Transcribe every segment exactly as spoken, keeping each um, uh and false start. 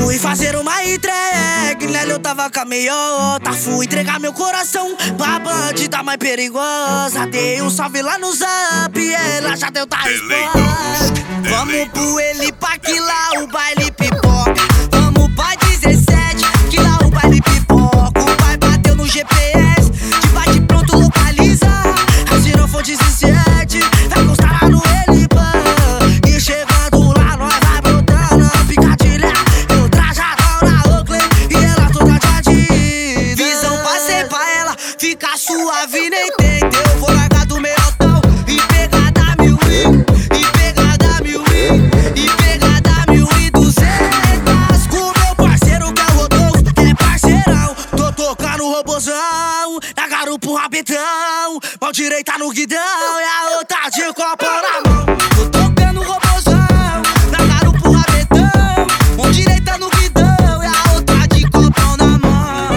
Fui fazer uma entrega, nela eu tava com a meiota. Fui entregar meu coração pra bandida mais perigosa. Dei um salve lá no zap e ela já deu da resposta. Vamos pro Elipa que lá o baile pipoca. Vamos pra dezessete que lá o baile pipoca. O pai bateu no G P S, de bate pronto localiza. Se não for dezessete, vai constar lá no Elipa. E chegando lá nós vai brotando a picadilha. Eu trajadão na Oakley e ela toda de Adidas. Visão passei pra ela, fica suave nem tenta. Eu vou largar do meiotão e pegar da mil e, e pegar da mil e, e pegar da mil e duzentas. Com meu parceiro que é o Rodolfo, que é parceirão. Tô tocando o robozão, na garupa o rabetão. Mão direita no guidão e a outra de copo na mão. Tô tocando o robozão, na garupa o rabetão. Mão direita no guidão e a outra de copão na mão.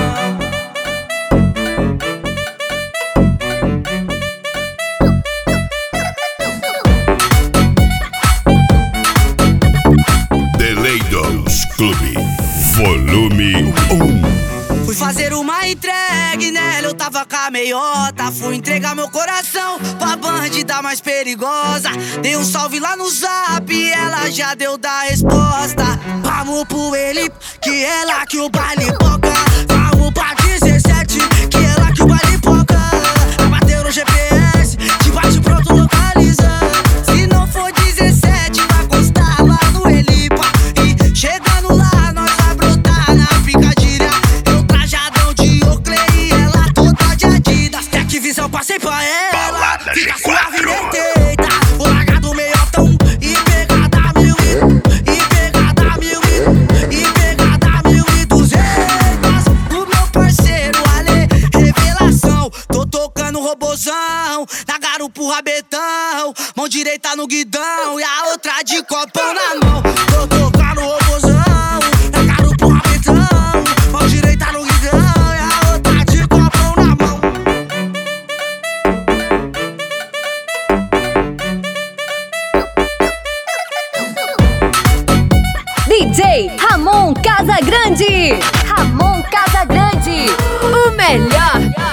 Deleidos Clube, volume um. Fui fazer uma entrega e nela eu tava com a meiota. Fui entregar meu coração pra bandida mais perigosa. Dei um salve lá no zap e ela já deu da resposta. Vamos pro Elipa, que é lá que o baile poca. Vamos pra dezessete, que é lá que o baile poca. Bateu no G P S, de bate pronto localiza. Se não for dezessete, vai constar lá no Elipa. E chegando lá, nós vai brotar na picadilha. Eu passei pra ela, fica suave nem tenta. Vou largar do meiotão e pegar da mil e, e pegar da mil e, e pegar da mil e duzentas. O meu parceiro Ale, revelação. Tô tocando robozão, na garupa o rabetão. Mão direita no guidão e a outra de copão na mão. Tô tocando robozão, na garupa o rabetão. Mão direita no guidão e a outra de copão na mão. D J Ramon Casagrande. Ramon Casagrande, o melhor.